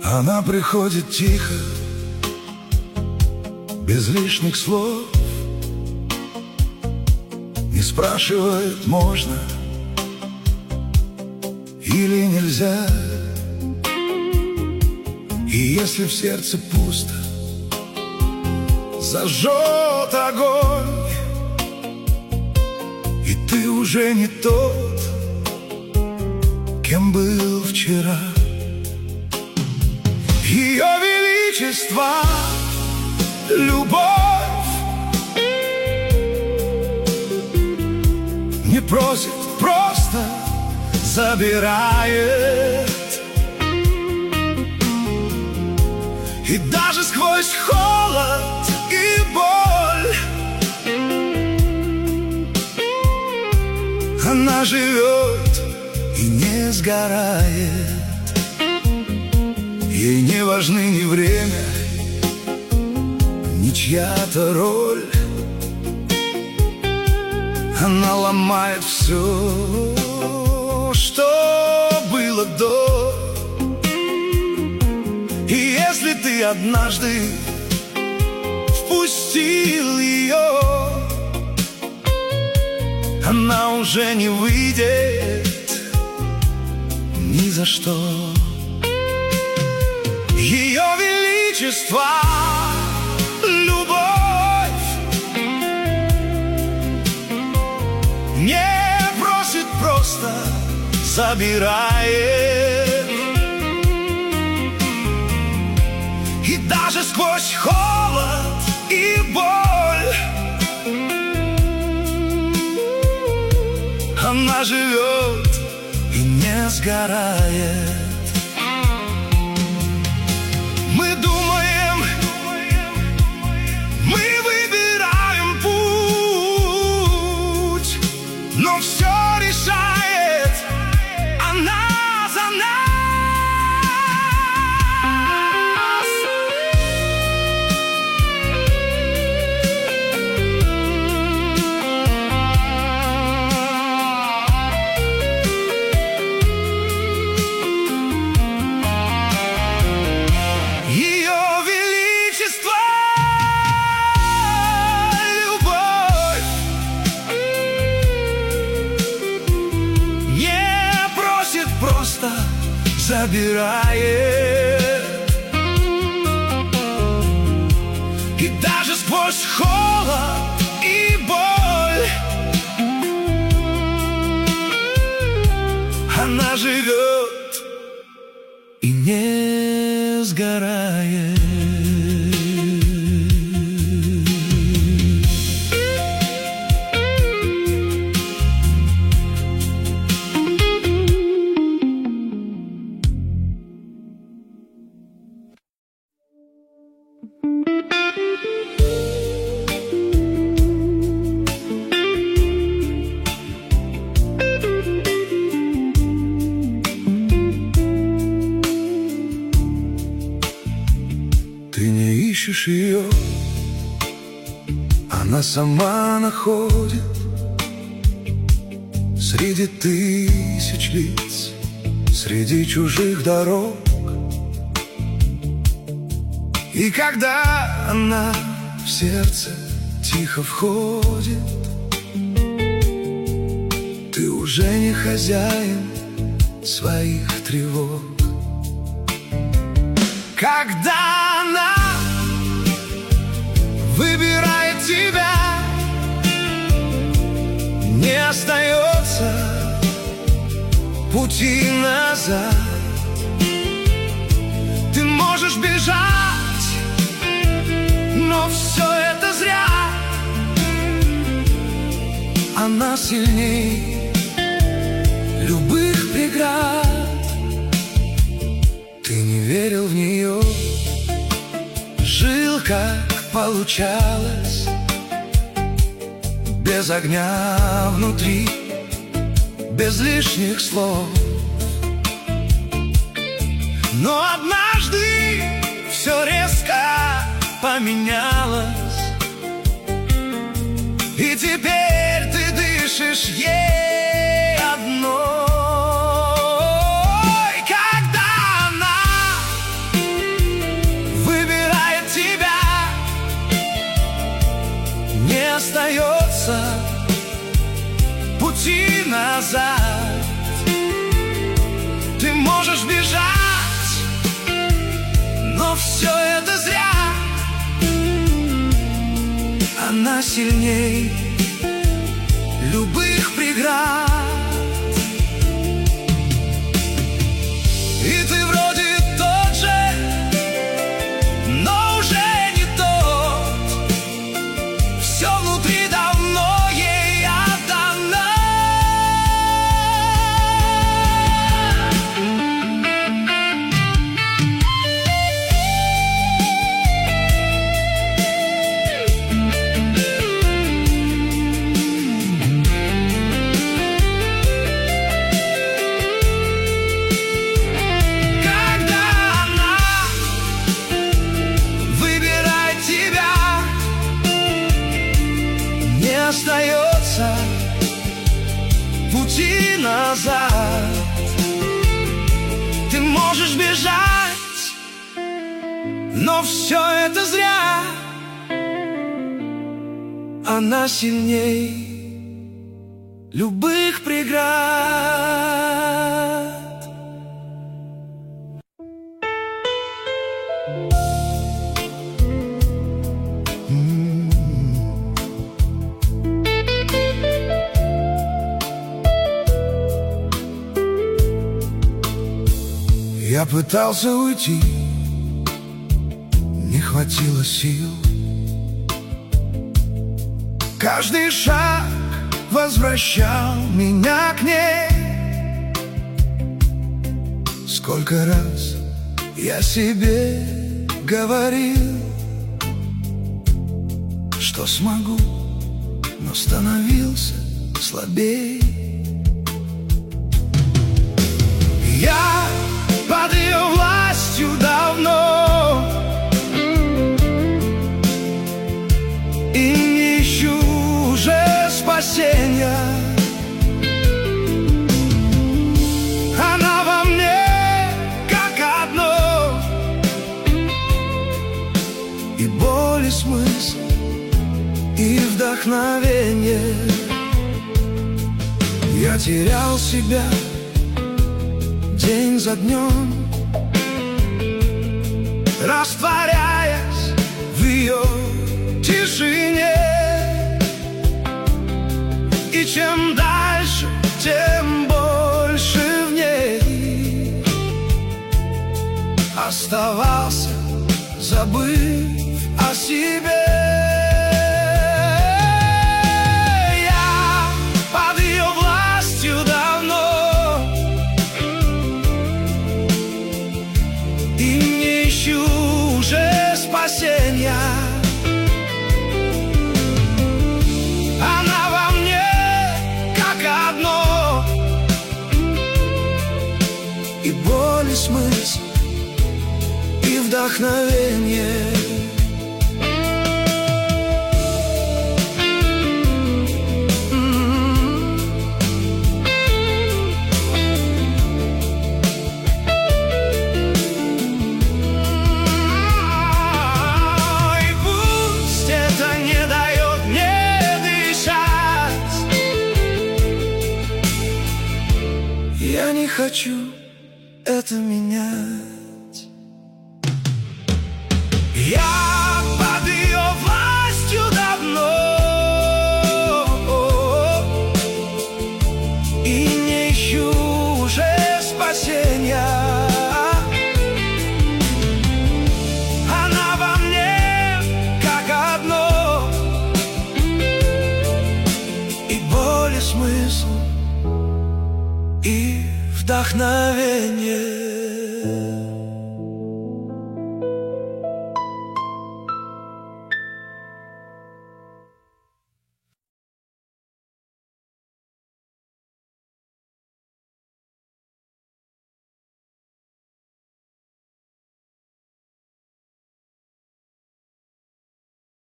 Она приходит тихо, без лишних слов, не спрашивает, можно или нельзя. И если в сердце пусто, зажжет огонь, и ты уже не тот, кем был вчера. Ее величество — любовь, не просит, просто забирает. И даже сквозь холод и боль она живет и не сгорает. Ей не важны ни время, ни чья-то роль. Она ломает все, что было до. И если ты однажды впустил ее, она уже не выйдет ни за что. Ее величество — любовь, не просит, просто забирает. И даже сквозь холод и боль она живет и не сгорает. Мы думаем, мы выбираем путь, но все решает она за нас. Просто забирает. И даже сквозь холод и боль она живет и не сгорает. Ты не ищешь ее, она сама находит среди тысяч лиц, среди чужих дорог. И когда она в сердце тихо входит, ты уже не хозяин своих тревог. Когда она выбирает тебя, не остается пути назад. Ты можешь бежать, но все это зря. Она сильней любых преград. Ты не верил в нее, жил как получалось, без огня внутри, без лишних слов. Но однажды все резко поменялось, и теперь ты дышишь ей одной. Когда она Но все это зря. Она сильней любых преград. И ты вроде тот же, но уже не тот. Все внутри давно ей отдано. Остается пути назад. Ты можешь бежать, но все это зря. Она сильней любых преград. Я пытался уйти, не хватило сил. Каждый шаг возвращал меня к ней. Сколько раз я себе говорил, что смогу, но становился слабей. Я под ее властью давно и не ищу уже спасения. Она во мне как одно, и боль, и смысл, и вдохновение. Я терял себя день за днем, растворяясь в ее тишине. И чем дальше, тем больше в ней оставался, забыв о себе. Я под ее властью давно и не ищу уже спасения. Она во мне как одно, и боль, и смысл, и вдохновение. Я не хочу это менять. Я под ее властью давно и не ищу уже спасения. Она во мне как одно, и боль, и смысл, и вдохновение.